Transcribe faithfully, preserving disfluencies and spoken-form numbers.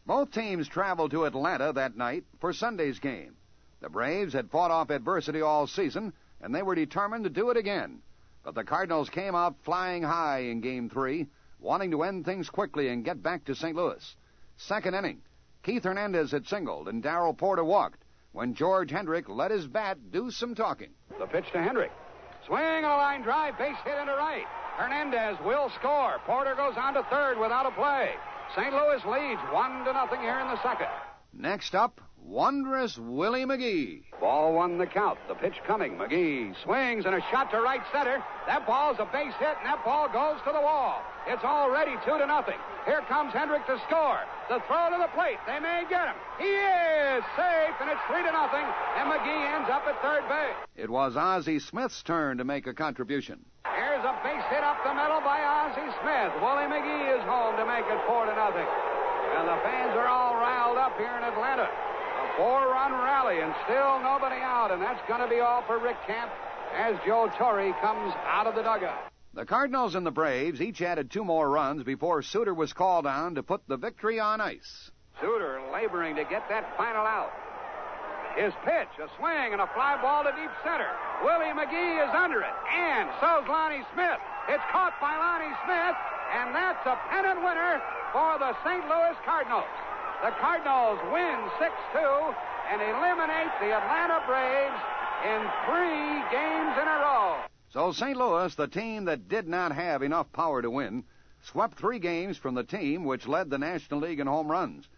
Both teams traveled to Atlanta that night for Sunday's game. The Braves had fought off adversity all season, and they were determined to do it again. But the Cardinals came out flying high in Game three, wanting to end things quickly and get back to Saint Louis. Second inning, Keith Hernandez had singled and Darrell Porter walked when George Hendrick let his bat do some talking. The pitch to Hendrick. Swing on a line drive, base hit into right. Hernandez will score. Porter goes on to third without a play. Saint Louis leads one to nothing here in the second. Next up, wondrous Willie McGee. Ball won the count. The pitch coming. McGee swings and a shot to right center. That ball's a base hit, and that ball goes to the wall. It's already two to nothing. Here comes Hendrick to score. The throw to the plate. They may get him. He is safe, and it's three to nothing, and McGee ends up at third base. It was Ozzie Smith's turn to make a contribution. Here's a base hit up the middle by Ozzie Smith. Willie McGee is home to make it four to nothing. And the fans are all riled up here in Atlanta. A four-run rally, and still nobody out, and that's going to be all for Rick Camp as Joe Torre comes out of the dugout. The Cardinals and the Braves each added two more runs before Suter was called on to put the victory on ice. Suter laboring to get that final out. His pitch, a swing, and a fly ball to deep center. Willie McGee is under it, and so's Lonnie Smith. It's caught by Lonnie Smith, and that's a pennant winner for the Saint Louis Cardinals. The Cardinals win six two and eliminate the Atlanta Braves in three games in a row. So Saint Louis, the team that did not have enough power to win, swept three games from the team which led the National League in home runs.